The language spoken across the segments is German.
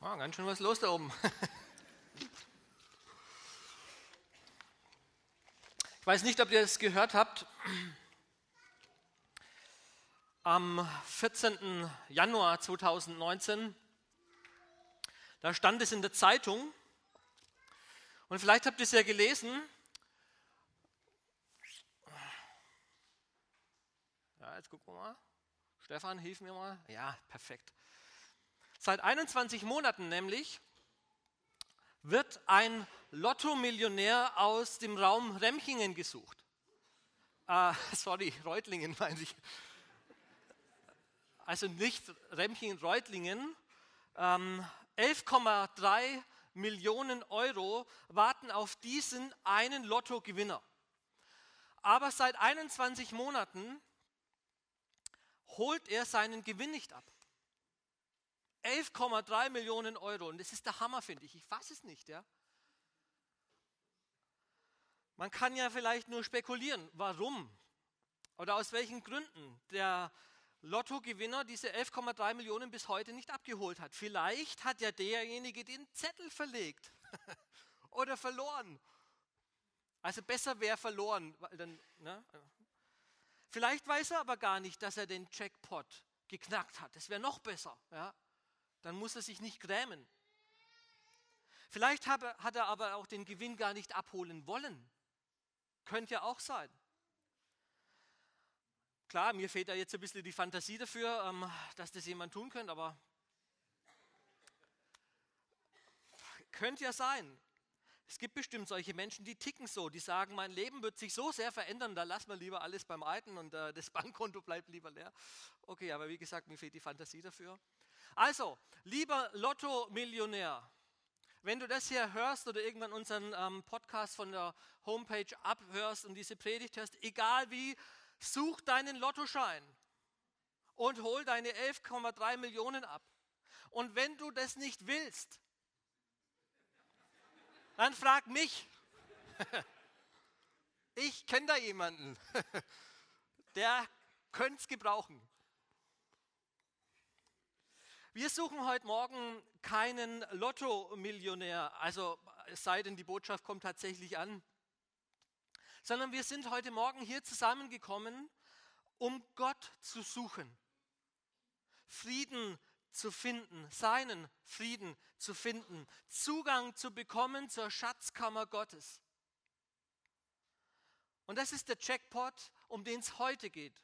Ah, ganz schön was los da oben. Ich weiß nicht, ob ihr das gehört habt. Am 14. Januar 2019, da stand es in der Zeitung und vielleicht habt ihr es ja gelesen. Ja, jetzt gucken wir mal. Stefan, hilf mir mal. Ja, perfekt. Seit 21 Monaten nämlich wird ein Lotto-Millionär aus dem Raum Remchingen gesucht. Reutlingen meine ich. Also nicht Remchingen, Reutlingen. 11,3 Millionen Euro warten auf diesen einen Lottogewinner. Aber seit 21 Monaten holt er seinen Gewinn nicht ab. 11,3 Millionen Euro. Und das ist der Hammer, finde ich. Ich fasse es nicht. Ja? Man kann ja vielleicht nur spekulieren, warum oder aus welchen Gründen der Lottogewinner diese 11,3 Millionen bis heute nicht abgeholt hat. Vielleicht hat ja derjenige den Zettel verlegt oder verloren. Also besser wäre verloren. Weil dann, ne? Vielleicht weiß er aber gar nicht, dass er den Jackpot geknackt hat. Das wäre noch besser. Ja? Dann muss er sich nicht grämen. Vielleicht hat er aber auch den Gewinn gar nicht abholen wollen. Könnte ja auch sein. Klar, mir fehlt da jetzt ein bisschen die Fantasie dafür, dass das jemand tun könnte, aber könnte ja sein. Es gibt bestimmt solche Menschen, die ticken so, die sagen, mein Leben wird sich so sehr verändern, da lassen wir lieber alles beim Alten und das Bankkonto bleibt lieber leer. Okay, aber wie gesagt, mir fehlt die Fantasie dafür. Also, lieber Lotto-Millionär, wenn du das hier hörst oder irgendwann unseren Podcast von der Homepage abhörst und diese Predigt hörst, egal wie, such deinen Lottoschein und hol deine 11,3 Millionen ab. Und wenn du das nicht willst, dann frag mich. Ich kenne da jemanden, der könnte es gebrauchen. Wir suchen heute Morgen keinen Lotto-Millionär, also es sei denn, die Botschaft kommt tatsächlich an, sondern wir sind heute Morgen hier zusammengekommen, um Gott zu suchen, Frieden zu finden, seinen Frieden zu finden, Zugang zu bekommen zur Schatzkammer Gottes. Und das ist der Jackpot, um den es heute geht.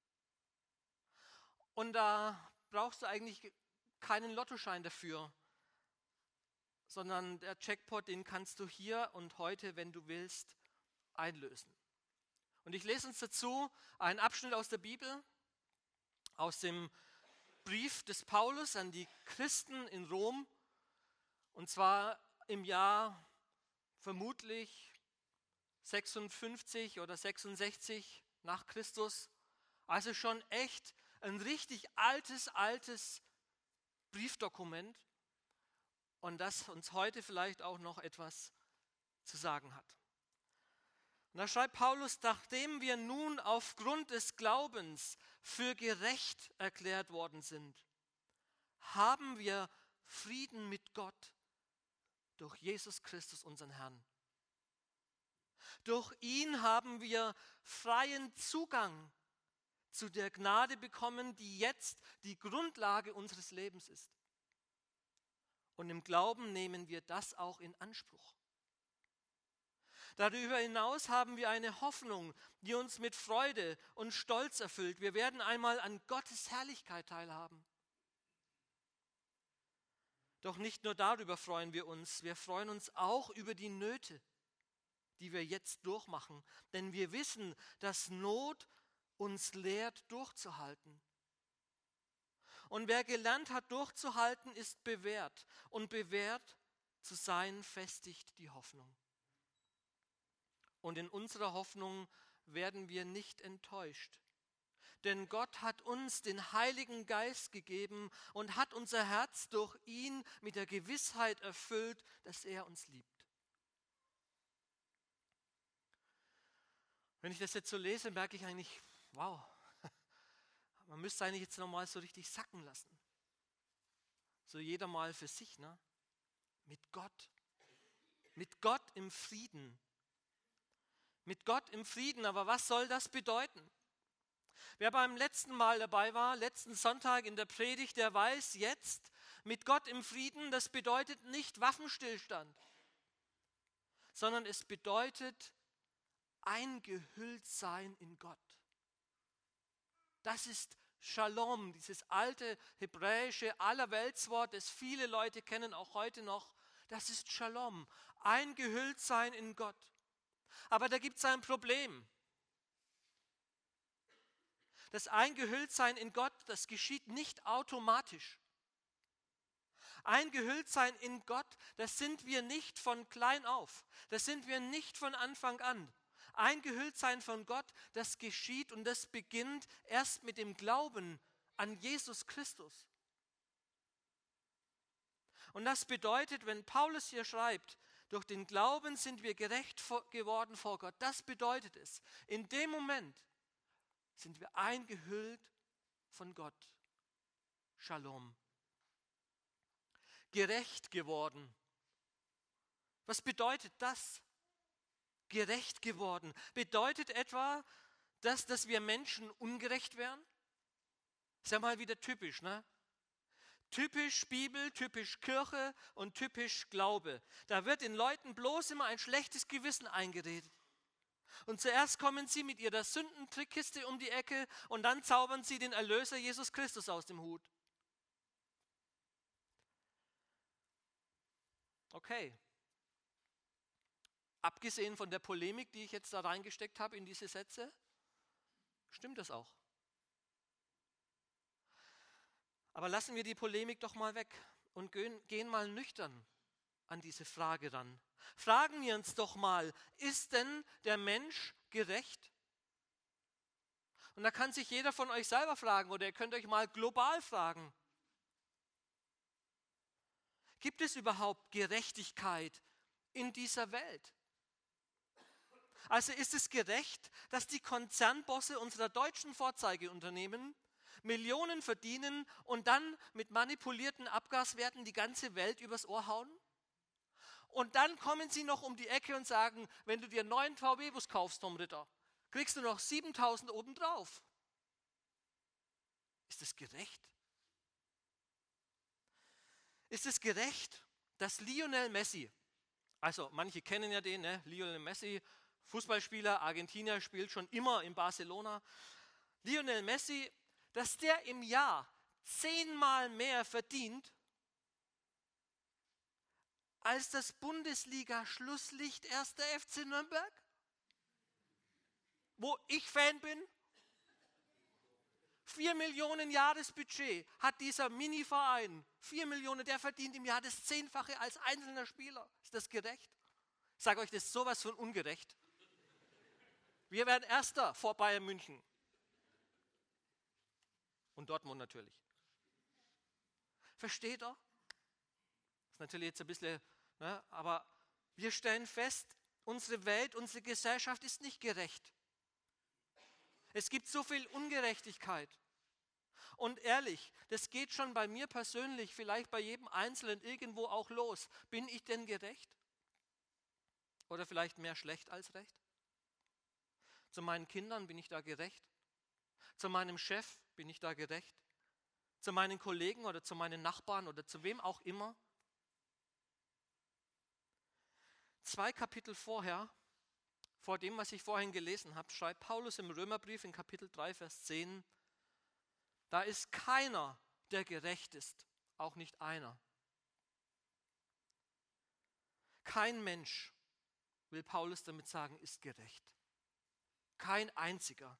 Und da brauchst du eigentlich keinen Lottoschein dafür, sondern der Jackpot, den kannst du hier und heute, wenn du willst, einlösen. Und ich lese uns dazu einen Abschnitt aus der Bibel, aus dem Brief des Paulus an die Christen in Rom, und zwar im Jahr vermutlich 56 oder 66 nach Christus, also schon echt ein richtig altes Briefdokument und das uns heute vielleicht auch noch etwas zu sagen hat. Und da schreibt Paulus, nachdem wir nun aufgrund des Glaubens für gerecht erklärt worden sind, haben wir Frieden mit Gott durch Jesus Christus, unseren Herrn. Durch ihn haben wir freien Zugang zu der Gnade bekommen, die jetzt die Grundlage unseres Lebens ist. Und im Glauben nehmen wir das auch in Anspruch. Darüber hinaus haben wir eine Hoffnung, die uns mit Freude und Stolz erfüllt. Wir werden einmal an Gottes Herrlichkeit teilhaben. Doch nicht nur darüber freuen wir freuen uns auch über die Nöte, die wir jetzt durchmachen. Denn wir wissen, dass Not uns lehrt, durchzuhalten. Und wer gelernt hat, durchzuhalten, ist bewährt. Und bewährt zu sein, festigt die Hoffnung. Und in unserer Hoffnung werden wir nicht enttäuscht. Denn Gott hat uns den Heiligen Geist gegeben und hat unser Herz durch ihn mit der Gewissheit erfüllt, dass er uns liebt. Wenn ich das jetzt so lese, merke ich eigentlich, wow, man müsste eigentlich jetzt nochmal so richtig sacken lassen. so jeder mal für sich, ne? Mit Gott. Mit Gott im Frieden. Mit Gott im Frieden, aber was soll das bedeuten? Wer beim letzten Mal dabei war, letzten Sonntag in der Predigt, der weiß jetzt, mit Gott im Frieden, das bedeutet nicht Waffenstillstand, sondern es bedeutet eingehüllt sein in Gott. Das ist Shalom, dieses alte hebräische Allerweltswort, das viele Leute kennen, auch heute noch. Das ist Shalom, eingehüllt sein in Gott. Aber da gibt es ein Problem. Das Eingehülltsein in Gott, das geschieht nicht automatisch. Eingehülltsein in Gott, das sind wir nicht von klein auf. Das sind wir nicht von Anfang an. Eingehülltsein von Gott, das geschieht und das beginnt erst mit dem Glauben an Jesus Christus. Und das bedeutet, wenn Paulus hier schreibt, durch den Glauben sind wir gerecht geworden vor Gott, das bedeutet es. In dem Moment sind wir eingehüllt von Gott. Shalom. Gerecht geworden. Was bedeutet das? Gerecht geworden. Bedeutet etwa, dass wir Menschen ungerecht wären? Ist ja mal wieder typisch, ne? Typisch Bibel, typisch Kirche und typisch Glaube. Da wird den Leuten bloß immer ein schlechtes Gewissen eingeredet. Und zuerst kommen sie mit ihrer Sündentrickkiste um die Ecke und dann zaubern sie den Erlöser Jesus Christus aus dem Hut. Okay. Abgesehen von der Polemik, die ich jetzt da reingesteckt habe in diese Sätze, stimmt das auch. Aber lassen wir die Polemik doch mal weg und gehen mal nüchtern an diese Frage ran. Fragen wir uns doch mal, ist denn der Mensch gerecht? Und da kann sich jeder von euch selber fragen oder ihr könnt euch mal global fragen. Gibt es überhaupt Gerechtigkeit in dieser Welt? Also ist es gerecht, dass die Konzernbosse unserer deutschen Vorzeigeunternehmen Millionen verdienen und dann mit manipulierten Abgaswerten die ganze Welt übers Ohr hauen? Und dann kommen sie noch um die Ecke und sagen, wenn du dir einen neuen VW-Bus kaufst, Tom Ritter, kriegst du noch 7.000 obendrauf. Ist es gerecht? Ist es gerecht, dass Lionel Messi, also manche kennen ja den, ne? Lionel Messi, Fußballspieler, Argentinier, spielt schon immer in Barcelona. Lionel Messi, dass der im Jahr 10-mal mehr verdient als das Bundesliga-Schlusslicht 1. FC Nürnberg? Wo ich Fan bin? 4 Millionen Jahresbudget hat dieser Mini-Verein. 4 Millionen, der verdient im Jahr das 10-fache als einzelner Spieler. Ist das gerecht? Ich sage euch, das ist sowas von ungerecht. Wir werden Erster vor Bayern München. Und Dortmund natürlich. Versteht ihr? Das ist natürlich jetzt ein bisschen, ne, aber wir stellen fest, unsere Welt, unsere Gesellschaft ist nicht gerecht. Es gibt so viel Ungerechtigkeit. Und ehrlich, das geht schon bei mir persönlich, vielleicht bei jedem Einzelnen irgendwo auch los. Bin ich denn gerecht? Oder vielleicht mehr schlecht als recht? Zu meinen Kindern bin ich da gerecht? Zu meinem Chef bin ich da gerecht? Zu meinen Kollegen oder zu meinen Nachbarn oder zu wem auch immer? 2 Kapitel vorher, vor dem, was ich vorhin gelesen habe, schreibt Paulus im Römerbrief in Kapitel 3, Vers 10, da ist keiner, der gerecht ist, auch nicht einer. Kein Mensch, will Paulus damit sagen, ist gerecht. Kein einziger.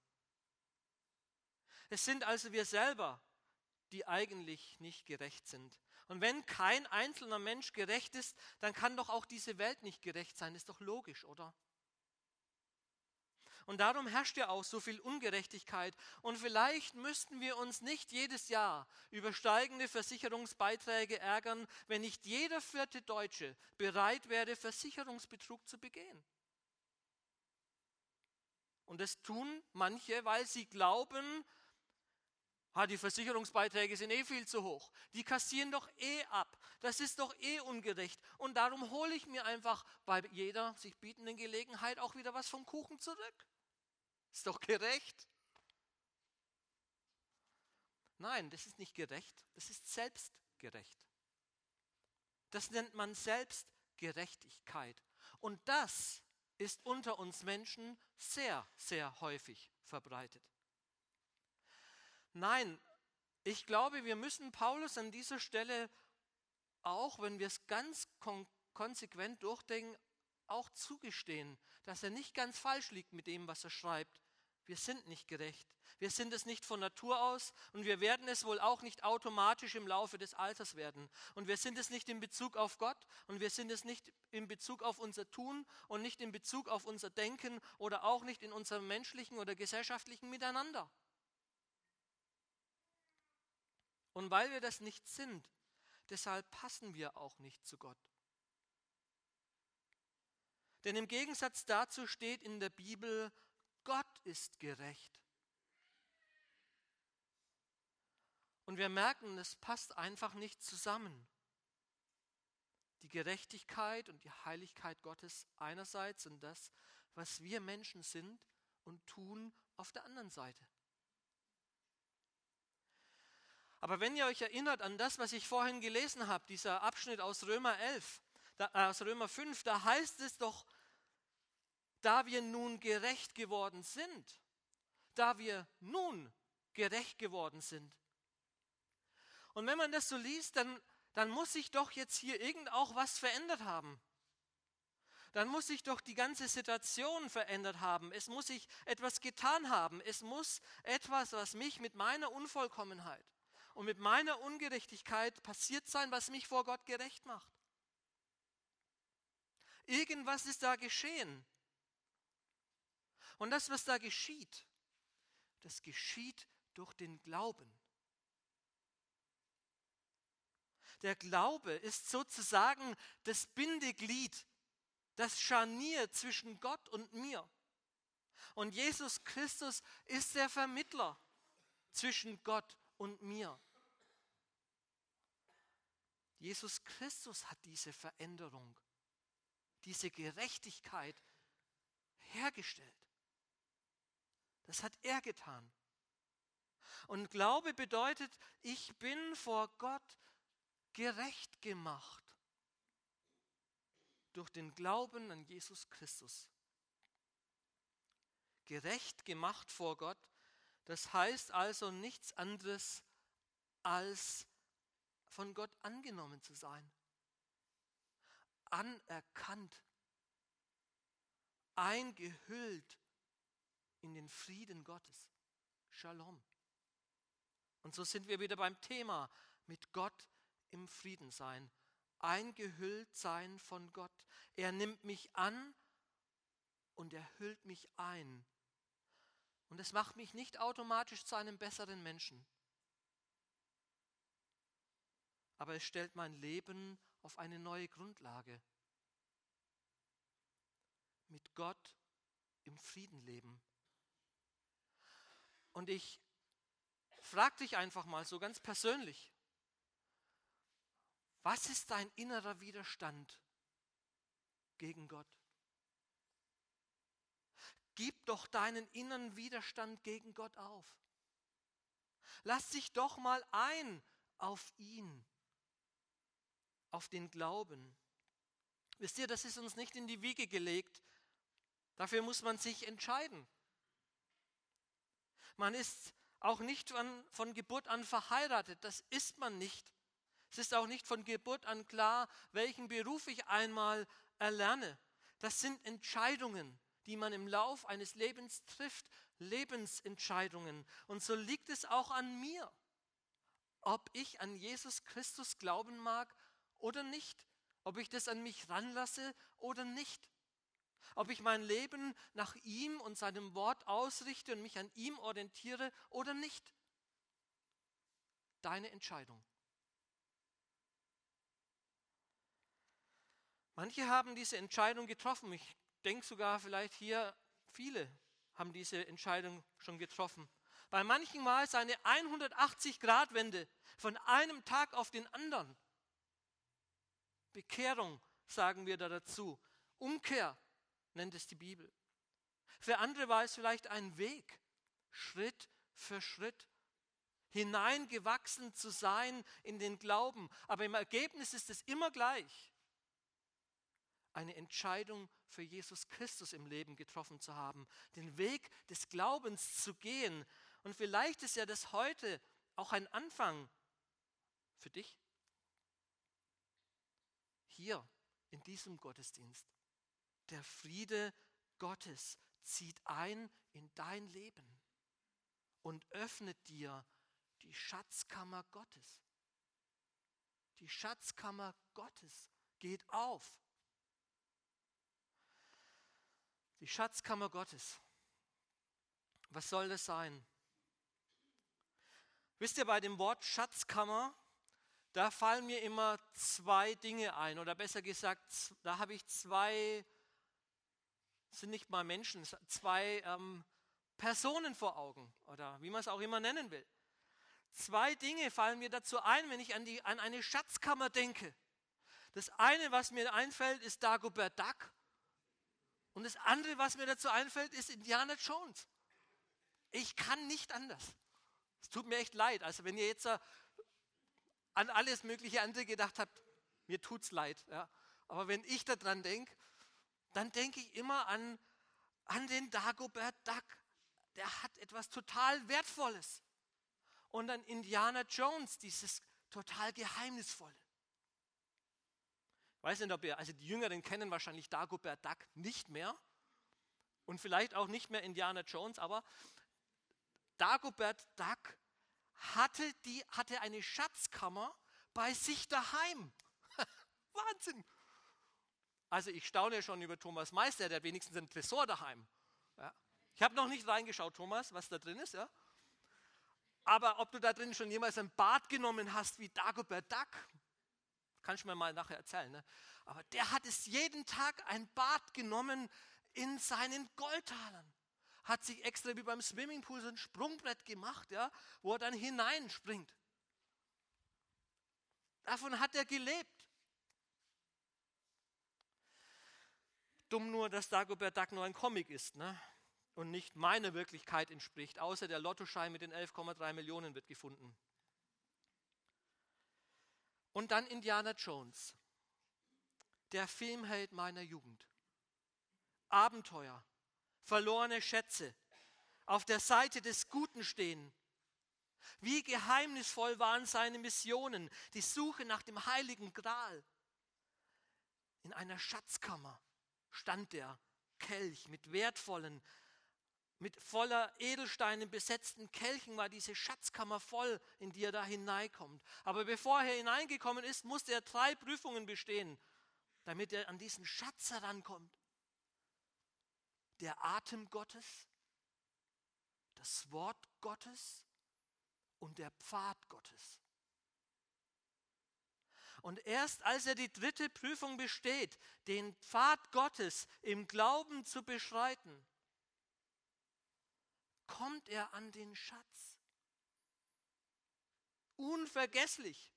Es sind also wir selber, die eigentlich nicht gerecht sind. Und wenn kein einzelner Mensch gerecht ist, dann kann doch auch diese Welt nicht gerecht sein. Ist doch logisch, oder? Und darum herrscht ja auch so viel Ungerechtigkeit. Und vielleicht müssten wir uns nicht jedes Jahr über steigende Versicherungsbeiträge ärgern, wenn nicht jeder 4. Deutsche bereit wäre, Versicherungsbetrug zu begehen. Und das tun manche, weil sie glauben, Die Versicherungsbeiträge sind viel zu hoch. Die kassieren doch ab. Das ist doch ungerecht. Und darum hole ich mir einfach bei jeder sich bietenden Gelegenheit auch wieder was vom Kuchen zurück. Ist doch gerecht. Nein, das ist nicht gerecht. Das ist selbstgerecht. Das nennt man Selbstgerechtigkeit. Und das ist unter uns Menschen sehr, sehr häufig verbreitet. Nein, ich glaube, wir müssen Paulus an dieser Stelle auch, wenn wir es ganz konsequent durchdenken, auch zugestehen, dass er nicht ganz falsch liegt mit dem, was er schreibt. Wir sind nicht gerecht. Wir sind es nicht von Natur aus und wir werden es wohl auch nicht automatisch im Laufe des Alters werden. Und wir sind es nicht in Bezug auf Gott und wir sind es nicht in Bezug auf unser Tun und nicht in Bezug auf unser Denken oder auch nicht in unserem menschlichen oder gesellschaftlichen Miteinander. Und weil wir das nicht sind, deshalb passen wir auch nicht zu Gott. Denn im Gegensatz dazu steht in der Bibel, Gott ist gerecht. Und wir merken, es passt einfach nicht zusammen. Die Gerechtigkeit und die Heiligkeit Gottes einerseits und das, was wir Menschen sind und tun, auf der anderen Seite. Aber wenn ihr euch erinnert an das, was ich vorhin gelesen habe, dieser Abschnitt aus Römer 5, da heißt es doch, da wir nun gerecht geworden sind, Und wenn man das so liest, dann muss sich doch jetzt hier irgend auch was verändert haben. Dann muss sich doch die ganze Situation verändert haben. Es muss sich etwas getan haben. Es muss etwas, was mich mit meiner Unvollkommenheit und mit meiner Ungerechtigkeit passiert sein, was mich vor Gott gerecht macht. Irgendwas ist da geschehen. Und das, was da geschieht, das geschieht durch den Glauben. Der Glaube ist sozusagen das Bindeglied, das Scharnier zwischen Gott und mir. Und Jesus Christus ist der Vermittler zwischen Gott und mir. Jesus Christus hat diese Veränderung, diese Gerechtigkeit hergestellt. Das hat er getan. Und Glaube bedeutet, ich bin vor Gott gerecht gemacht durch den Glauben an Jesus Christus. Gerecht gemacht vor Gott, das heißt also nichts anderes als von Gott angenommen zu sein, anerkannt, eingehüllt in den Frieden Gottes. Shalom. Und so sind wir wieder beim Thema mit Gott im Frieden sein, eingehüllt sein von Gott. Er nimmt mich an und er hüllt mich ein. Und es macht mich nicht automatisch zu einem besseren Menschen. Aber es stellt mein Leben auf eine neue Grundlage. Mit Gott im Frieden leben. Und ich frage dich einfach mal so ganz persönlich, was ist dein innerer Widerstand gegen Gott? Gib doch deinen inneren Widerstand gegen Gott auf. Lass dich doch mal ein auf ihn, auf den Glauben. Wisst ihr, das ist uns nicht in die Wiege gelegt. Dafür muss man sich entscheiden. Man ist auch nicht von Geburt an verheiratet, das ist man nicht. Es ist auch nicht von Geburt an klar, welchen Beruf ich einmal erlerne. Das sind Entscheidungen, die man im Lauf eines Lebens trifft, Lebensentscheidungen. Und so liegt es auch an mir, ob ich an Jesus Christus glauben mag oder nicht, ob ich das an mich ranlasse oder nicht. Ob ich mein Leben nach ihm und seinem Wort ausrichte und mich an ihm orientiere oder nicht. Deine Entscheidung. Manche haben diese Entscheidung getroffen. Ich denke sogar vielleicht hier, viele haben diese Entscheidung schon getroffen. Bei manchen war es eine 180-Grad-Wende von einem Tag auf den anderen. Bekehrung sagen wir da dazu. Umkehr nennt es die Bibel. Für andere war es vielleicht ein Weg, Schritt für Schritt, hineingewachsen zu sein in den Glauben. Aber im Ergebnis ist es immer gleich. Eine Entscheidung für Jesus Christus im Leben getroffen zu haben, den Weg des Glaubens zu gehen. Und vielleicht ist ja das heute auch ein Anfang für dich. Hier in diesem Gottesdienst. Der Friede Gottes zieht ein in dein Leben und öffnet dir die Schatzkammer Gottes. Die Schatzkammer Gottes geht auf. Die Schatzkammer Gottes. Was soll das sein? Wisst ihr, bei dem Wort Schatzkammer, da fallen mir immer zwei Dinge ein. Oder besser gesagt, da habe ich zwei, sind nicht mal Menschen, zwei Personen vor Augen. Oder wie man es auch immer nennen will. Zwei Dinge fallen mir dazu ein, wenn ich an eine Schatzkammer denke. Das eine, was mir einfällt, ist Dagobert Duck. Und das andere, was mir dazu einfällt, ist Indiana Jones. Ich kann nicht anders. Es tut mir echt leid. Also wenn ihr jetzt an alles mögliche andere gedacht habt, mir tut's leid. Ja. Aber wenn ich daran denke, dann denke ich immer an den Dagobert Duck. Der hat etwas total Wertvolles. Und an Indiana Jones, dieses total Geheimnisvolle. Ich weiß nicht, ob ihr, also die Jüngeren kennen wahrscheinlich Dagobert Duck nicht mehr und vielleicht auch nicht mehr Indiana Jones, aber Dagobert Duck hatte eine Schatzkammer bei sich daheim. Wahnsinn! Also ich staune schon über Thomas Meister, der hat wenigstens einen Tresor daheim. Ja. Ich habe noch nicht reingeschaut, Thomas, was da drin ist, ja. Aber ob du da drin schon jemals ein Bad genommen hast wie Dagobert Duck, kannst du mir mal nachher erzählen. Ne? Aber der hat es jeden Tag ein Bad genommen in seinen Goldtalern. Hat sich extra wie beim Swimmingpool so ein Sprungbrett gemacht, ja, wo er dann hineinspringt. Davon hat er gelebt. Dumm nur, dass Dagobert Duck nur ein Comic ist, ne? Und nicht meiner Wirklichkeit entspricht, außer der Lottoschein mit den 11,3 Millionen wird gefunden. Und dann Indiana Jones, der Filmheld meiner Jugend. Abenteuer, verlorene Schätze, auf der Seite des Guten stehen. Wie geheimnisvoll waren seine Missionen, die Suche nach dem Heiligen Gral. In einer Schatzkammer stand der Kelch mit voller Edelsteinen besetzten Kelchen war diese Schatzkammer voll, in die er da hineinkommt. Aber bevor er hineingekommen ist, musste er 3 Prüfungen bestehen, damit er an diesen Schatz herankommt. Der Atem Gottes, das Wort Gottes und der Pfad Gottes. Und erst als er die 3. Prüfung besteht, den Pfad Gottes im Glauben zu beschreiten, kommt er an den Schatz. Unvergesslich.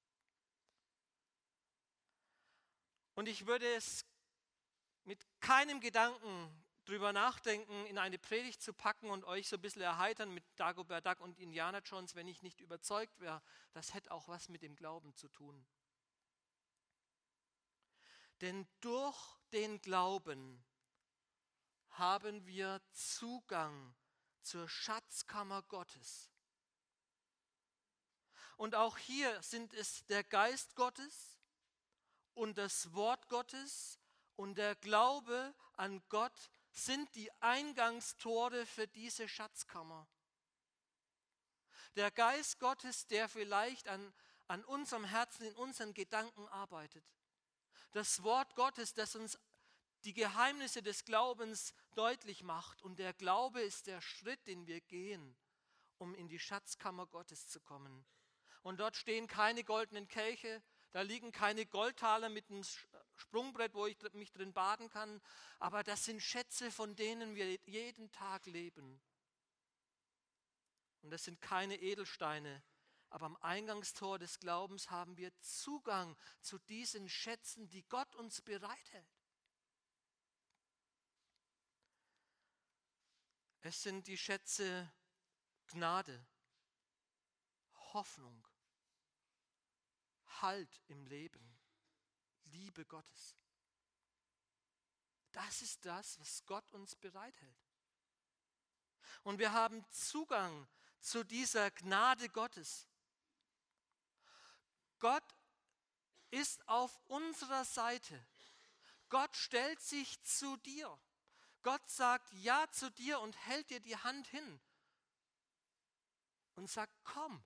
Und ich würde es mit keinem Gedanken drüber nachdenken, in eine Predigt zu packen und euch so ein bisschen erheitern mit Dagobert Duck und Indiana Jones, wenn ich nicht überzeugt wäre, das hätte auch was mit dem Glauben zu tun. Denn durch den Glauben haben wir Zugang zur Schatzkammer Gottes. Und auch hier sind es der Geist Gottes und das Wort Gottes und der Glaube an Gott sind die Eingangstore für diese Schatzkammer. Der Geist Gottes, der vielleicht an unserem Herzen, in unseren Gedanken arbeitet. Das Wort Gottes, das uns die Geheimnisse des Glaubens deutlich macht. Und der Glaube ist der Schritt, den wir gehen, um in die Schatzkammer Gottes zu kommen. Und dort stehen keine goldenen Kelche, da liegen keine Goldtaler mit einem Sprungbrett, wo ich mich drin baden kann. Aber das sind Schätze, von denen wir jeden Tag leben. Und das sind keine Edelsteine. Aber am Eingangstor des Glaubens haben wir Zugang zu diesen Schätzen, die Gott uns bereithält. Es sind die Schätze Gnade, Hoffnung, Halt im Leben, Liebe Gottes. Das ist das, was Gott uns bereithält. Und wir haben Zugang zu dieser Gnade Gottes. Gott ist auf unserer Seite. Gott stellt sich zu dir. Gott sagt Ja zu dir und hält dir die Hand hin und sagt, komm.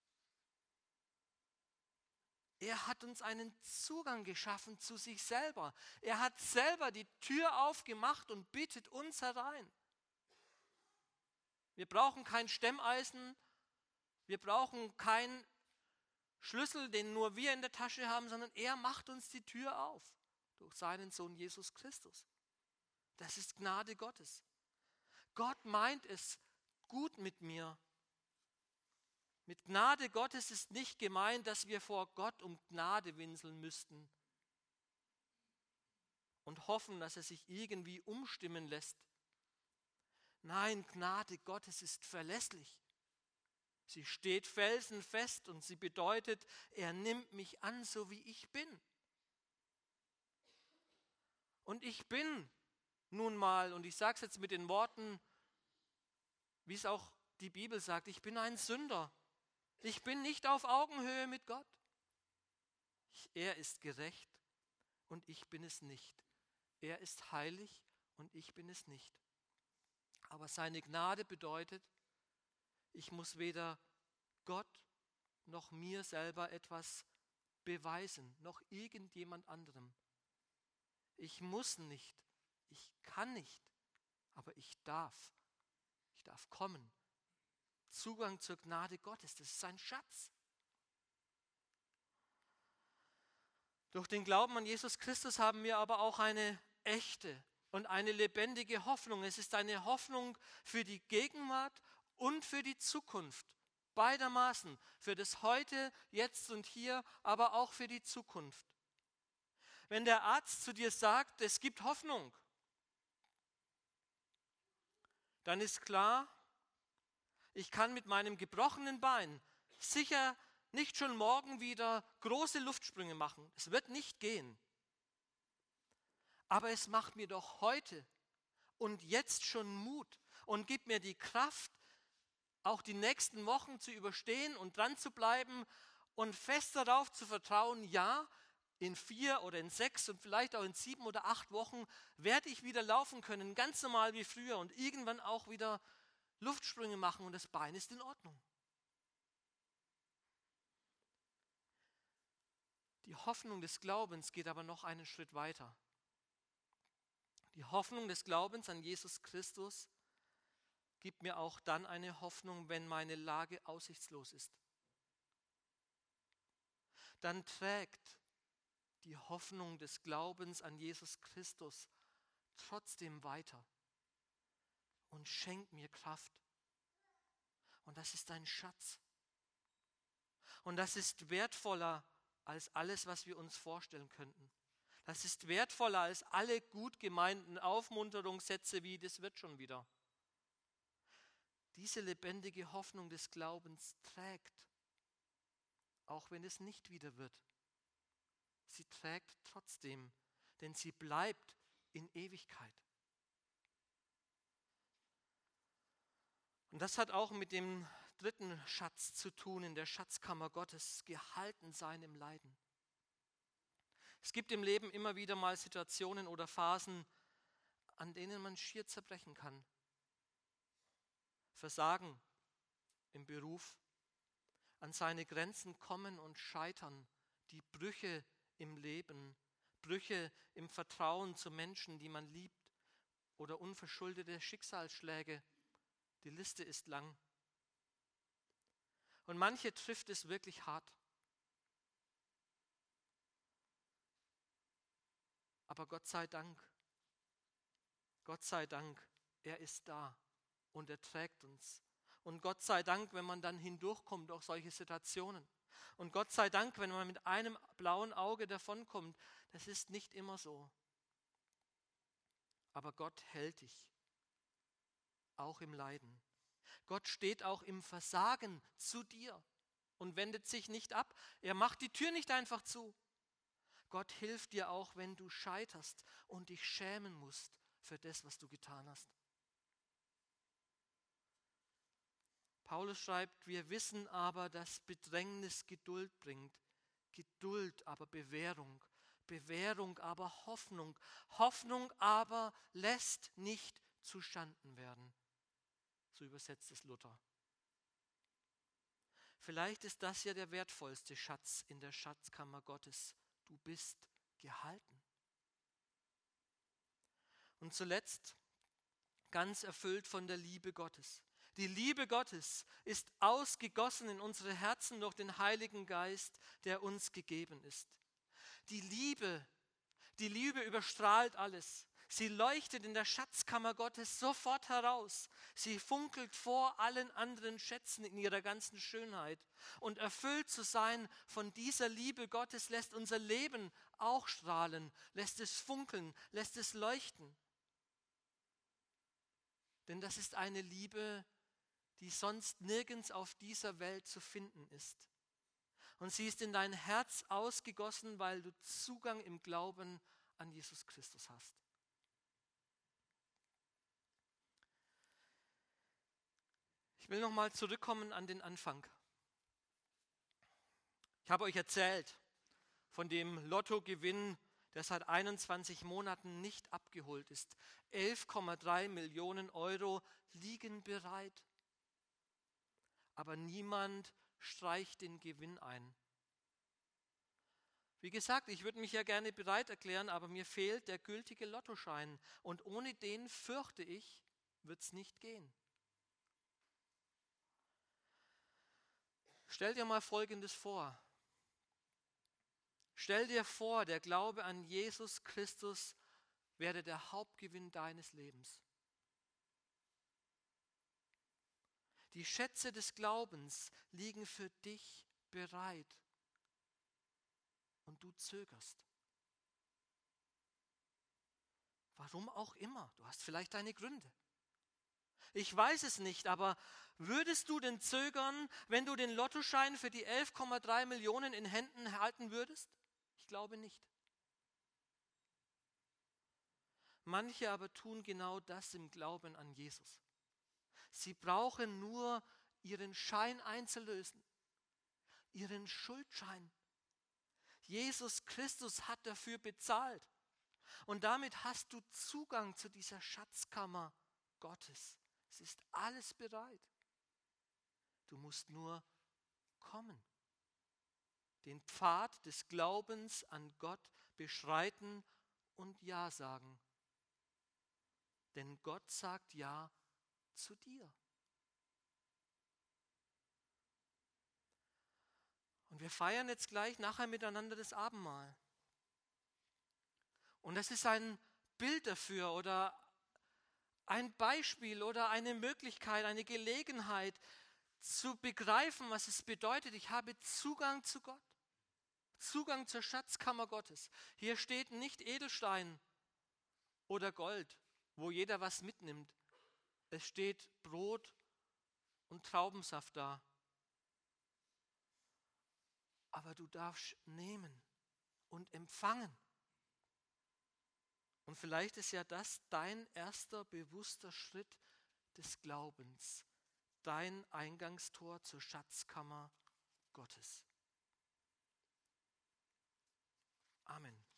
Er hat uns einen Zugang geschaffen zu sich selber. Er hat selber die Tür aufgemacht und bittet uns herein. Wir brauchen kein Stemmeisen, wir brauchen keinen Schlüssel, den nur wir in der Tasche haben, sondern er macht uns die Tür auf durch seinen Sohn Jesus Christus. Das ist Gnade Gottes. Gott meint es gut mit mir. Mit Gnade Gottes ist nicht gemeint, dass wir vor Gott um Gnade winseln müssten und hoffen, dass er sich irgendwie umstimmen lässt. Nein, Gnade Gottes ist verlässlich. Sie steht felsenfest und sie bedeutet, er nimmt mich an, so wie ich bin. Und ich bin nun mal, und ich sage es jetzt mit den Worten, wie es auch die Bibel sagt, ich bin ein Sünder. Ich bin nicht auf Augenhöhe mit Gott. Er ist gerecht und ich bin es nicht. Er ist heilig und ich bin es nicht. Aber seine Gnade bedeutet, ich muss weder Gott noch mir selber etwas beweisen, noch irgendjemand anderem. Ich muss nicht, ich kann nicht, aber ich darf. Ich darf kommen. Zugang zur Gnade Gottes, das ist sein Schatz. Durch den Glauben an Jesus Christus haben wir aber auch eine echte und eine lebendige Hoffnung. Es ist eine Hoffnung für die Gegenwart und für die Zukunft. Beidermaßen, für das Heute, Jetzt und Hier, aber auch für die Zukunft. Wenn der Arzt zu dir sagt, es gibt Hoffnung, dann ist klar, ich kann mit meinem gebrochenen Bein sicher nicht schon morgen wieder große Luftsprünge machen. Es wird nicht gehen. Aber es macht mir doch heute und jetzt schon Mut und gibt mir die Kraft, auch die nächsten Wochen zu überstehen und dran zu bleiben und fest darauf zu vertrauen, ja, in 4 oder in 6 und vielleicht auch in 7 oder 8 Wochen werde ich wieder laufen können, ganz normal wie früher und irgendwann auch wieder Luftsprünge machen und das Bein ist in Ordnung. Die Hoffnung des Glaubens geht aber noch einen Schritt weiter. Die Hoffnung des Glaubens an Jesus Christus gibt mir auch dann eine Hoffnung, wenn meine Lage aussichtslos ist. Dann trägt die Hoffnung des Glaubens an Jesus Christus trotzdem weiter und schenkt mir Kraft. Und das ist ein Schatz. Und das ist wertvoller als alles, was wir uns vorstellen könnten. Das ist wertvoller als alle gut gemeinten Aufmunterungssätze wie, das wird schon wieder. Diese lebendige Hoffnung des Glaubens trägt, auch wenn es nicht wieder wird. Sie trägt trotzdem, denn sie bleibt in Ewigkeit. Und das hat auch mit dem dritten Schatz zu tun, in der Schatzkammer Gottes, gehalten sein im Leiden. Es gibt im Leben immer wieder mal Situationen oder Phasen, an denen man schier zerbrechen kann. Versagen im Beruf, an seine Grenzen kommen und scheitern, die Brüche im Leben, Brüche im Vertrauen zu Menschen, die man liebt, oder unverschuldete Schicksalsschläge. Die Liste ist lang. Und manche trifft es wirklich hart. Aber Gott sei Dank, er ist da und er trägt uns. Und Gott sei Dank, wenn man dann hindurchkommt durch solche Situationen. Und Gott sei Dank, wenn man mit einem blauen Auge davonkommt. Das ist nicht immer so. Aber Gott hält dich, auch im Leiden. Gott steht auch im Versagen zu dir und wendet sich nicht ab. Er macht die Tür nicht einfach zu. Gott hilft dir auch, wenn du scheiterst und dich schämen musst für das, was du getan hast. Paulus schreibt, wir wissen aber, dass Bedrängnis Geduld bringt, Geduld aber Bewährung, Bewährung aber Hoffnung, Hoffnung aber lässt nicht zustanden werden. So übersetzt es Luther. Vielleicht ist das ja der wertvollste Schatz in der Schatzkammer Gottes. Du bist gehalten. Und zuletzt, ganz erfüllt von der Liebe Gottes. Die Liebe Gottes ist ausgegossen in unsere Herzen durch den Heiligen Geist, der uns gegeben ist. Die Liebe überstrahlt alles. Sie leuchtet in der Schatzkammer Gottes sofort heraus. Sie funkelt vor allen anderen Schätzen in ihrer ganzen Schönheit. Und erfüllt zu sein von dieser Liebe Gottes lässt unser Leben auch strahlen, lässt es funkeln, lässt es leuchten. Denn das ist eine Liebe, die sonst nirgends auf dieser Welt zu finden ist. Und sie ist in dein Herz ausgegossen, weil du Zugang im Glauben an Jesus Christus hast. Ich will nochmal zurückkommen an den Anfang. Ich habe euch erzählt von dem Lottogewinn, der seit 21 Monaten nicht abgeholt ist. 11,3 Millionen Euro liegen bereit. Aber niemand streicht den Gewinn ein. Wie gesagt, ich würde mich ja gerne bereit erklären, aber mir fehlt der gültige Lottoschein. Und ohne den, fürchte ich, wird es nicht gehen. Stell dir mal Folgendes vor. Stell dir vor, der Glaube an Jesus Christus wäre der Hauptgewinn deines Lebens. Die Schätze des Glaubens liegen für dich bereit und du zögerst. Warum auch immer, du hast vielleicht deine Gründe. Ich weiß es nicht, aber würdest du denn zögern, wenn du den Lottoschein für die 11,3 Millionen in Händen halten würdest? Ich glaube nicht. Manche aber tun genau das im Glauben an Jesus. Sie brauchen nur ihren Schein einzulösen, ihren Schuldschein. Jesus Christus hat dafür bezahlt. Und damit hast du Zugang zu dieser Schatzkammer Gottes. Es ist alles bereit. Du musst nur kommen. Den Pfad des Glaubens an Gott beschreiten und Ja sagen. Denn Gott sagt Ja zu dir. Und wir feiern jetzt gleich nachher miteinander das Abendmahl. Und das ist ein Bild dafür oder ein Beispiel oder eine Möglichkeit, eine Gelegenheit zu begreifen, was es bedeutet. Ich habe Zugang zu Gott, Zugang zur Schatzkammer Gottes. Hier steht nicht Edelstein oder Gold, wo jeder was mitnimmt. Es steht Brot und Traubensaft da. Aber du darfst nehmen und empfangen. Und vielleicht ist ja das dein erster bewusster Schritt des Glaubens, dein Eingangstor zur Schatzkammer Gottes. Amen.